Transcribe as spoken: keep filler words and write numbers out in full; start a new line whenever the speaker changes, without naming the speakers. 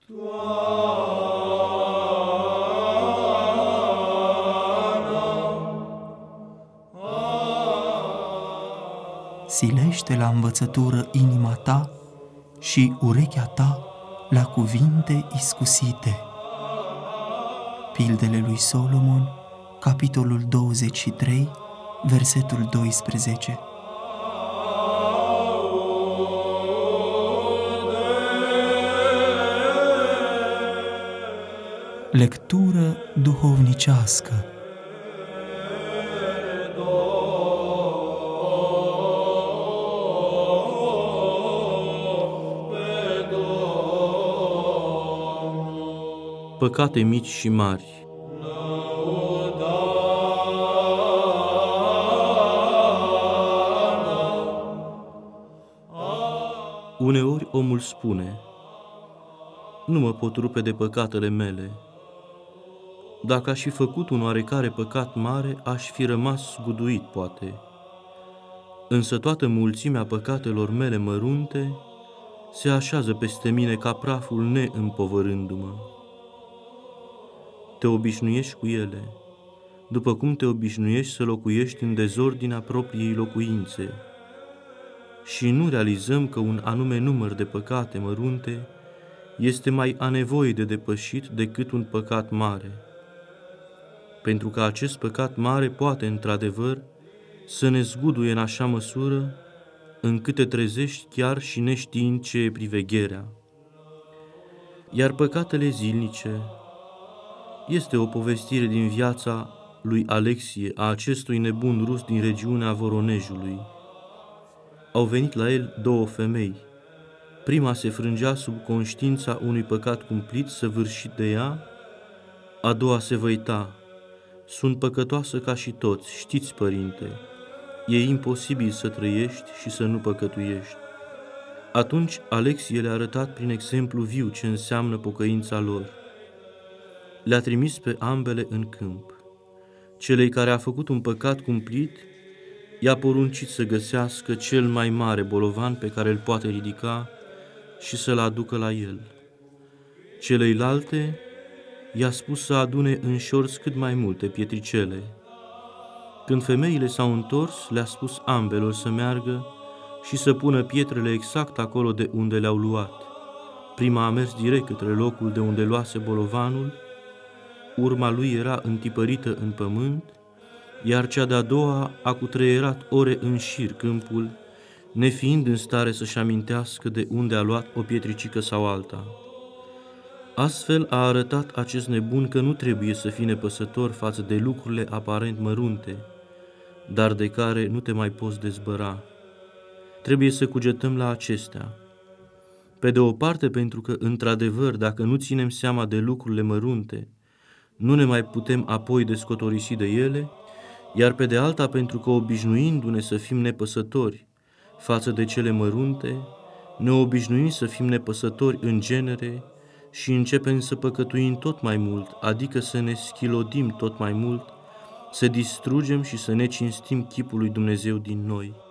Silește la învățătură inima ta și urechea ta la cuvinte iscusite. Pildele lui Solomon, capitolul douăzeci și trei, versetul doisprezece. Lectură duhovnicească.
Păcate mici și mari. Uneori omul spune: nu mă pot rupe de păcatele mele. Dacă aș fi făcut un oarecare păcat mare, aș fi rămas zguduit, poate. Însă toată mulțimea păcatelor mele mărunte se așează peste mine ca praful neîmpovărându-mă. Te obișnuiești cu ele, după cum te obișnuiești să locuiești în dezordinea propriei locuințe, și nu realizăm că un anume număr de păcate mărunte este mai a nevoie de depășit decât un păcat mare, pentru că acest păcat mare poate, într-adevăr, să ne zguduie în așa măsură încât te trezești chiar și neștiind ce e privegherea. Iar păcatele zilnice este o povestire din viața lui Alexie, a acestui nebun rus din regiunea Voronejului. Au venit la el două femei. Prima se frângea sub conștiința unui păcat cumplit săvârșit de ea, a doua se văita: sunt păcătoasă ca și toți, știți, părinte, e imposibil să trăiești și să nu păcătuiești. Atunci Alexie le-a arătat prin exemplu viu ce înseamnă pocăința lor. Le-a trimis pe ambele în câmp. Celei care a făcut un păcat cumplit i-a poruncit să găsească cel mai mare bolovan pe care îl poate ridica și să-l aducă la el. Celeilalte i-a spus să adune în șorț cât mai multe pietricele. Când femeile s-au întors, le-a spus ambelor să meargă și să pună pietrele exact acolo de unde le-au luat. Prima a mers direct către locul de unde luase bolovanul, urma lui era întipărită în pământ, iar cea de-a doua a cutreierat ore în șir câmpul, nefiind în stare să-și amintească de unde a luat o pietricică sau alta. Astfel a arătat acest nebun că nu trebuie să fii nepăsător față de lucrurile aparent mărunte, dar de care nu te mai poți dezbăra. Trebuie să cugetăm la acestea. Pe de o parte, pentru că, într-adevăr, dacă nu ținem seama de lucrurile mărunte, nu ne mai putem apoi descotorisi de ele, iar pe de alta, pentru că, obișnuindu-ne să fim nepăsători față de cele mărunte, ne obișnuim să fim nepăsători în genere și începem să păcătuim tot mai mult, adică să ne schilodim tot mai mult, să distrugem și să ne cinstim chipul lui Dumnezeu din noi.